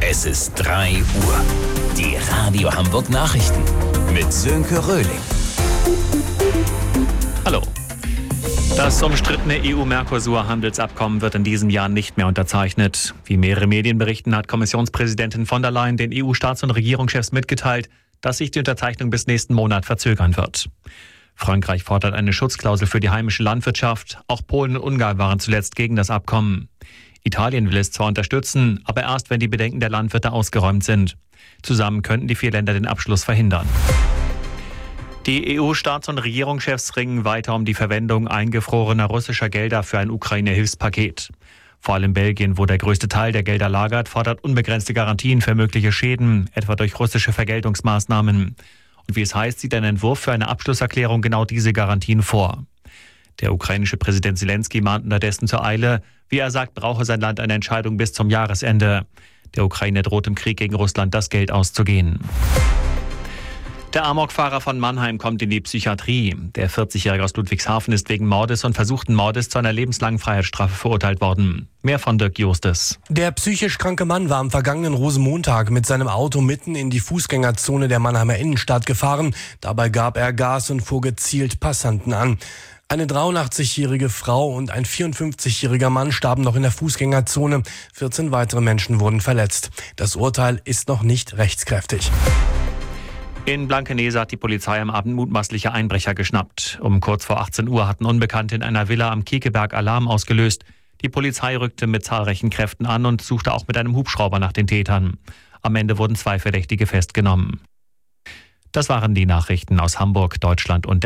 Es ist 3 Uhr. Die Radio Hamburg Nachrichten mit Sönke Röhling. Hallo. Das umstrittene EU-Mercosur-Handelsabkommen wird in diesem Jahr nicht mehr unterzeichnet. Wie mehrere Medien berichten, hat Kommissionspräsidentin von der Leyen den EU-Staats- und Regierungschefs mitgeteilt, dass sich die Unterzeichnung bis nächsten Monat verzögern wird. Frankreich fordert eine Schutzklausel für die heimische Landwirtschaft. Auch Polen und Ungarn waren zuletzt gegen das Abkommen. Italien will es zwar unterstützen, aber erst, wenn die Bedenken der Landwirte ausgeräumt sind. Zusammen könnten die 4 Länder den Abschluss verhindern. Die EU-Staats- und Regierungschefs ringen weiter um die Verwendung eingefrorener russischer Gelder für ein Ukraine-Hilfspaket. Vor allem Belgien, wo der größte Teil der Gelder lagert, fordert unbegrenzte Garantien für mögliche Schäden, etwa durch russische Vergeltungsmaßnahmen. Und wie es heißt, sieht ein Entwurf für eine Abschlusserklärung genau diese Garantien vor. Der ukrainische Präsident Zelensky mahnt unterdessen zur Eile. Wie er sagt, brauche sein Land eine Entscheidung bis zum Jahresende. Der Ukraine droht im Krieg gegen Russland das Geld auszugehen. Der Amokfahrer von Mannheim kommt in die Psychiatrie. Der 40-Jährige aus Ludwigshafen ist wegen Mordes und versuchten Mordes zu einer lebenslangen Freiheitsstrafe verurteilt worden. Mehr von Dirk Justes. Der psychisch kranke Mann war am vergangenen Rosenmontag mit seinem Auto mitten in die Fußgängerzone der Mannheimer Innenstadt gefahren. Dabei gab er Gas und fuhr gezielt Passanten an. Eine 83-jährige Frau und ein 54-jähriger Mann starben noch in der Fußgängerzone. 14 weitere Menschen wurden verletzt. Das Urteil ist noch nicht rechtskräftig. In Blankenese hat die Polizei am Abend mutmaßliche Einbrecher geschnappt. Um kurz vor 18 Uhr hatten Unbekannte in einer Villa am Kiekeberg Alarm ausgelöst. Die Polizei rückte mit zahlreichen Kräften an und suchte auch mit einem Hubschrauber nach den Tätern. Am Ende wurden 2 Verdächtige festgenommen. Das waren die Nachrichten aus Hamburg, Deutschland und der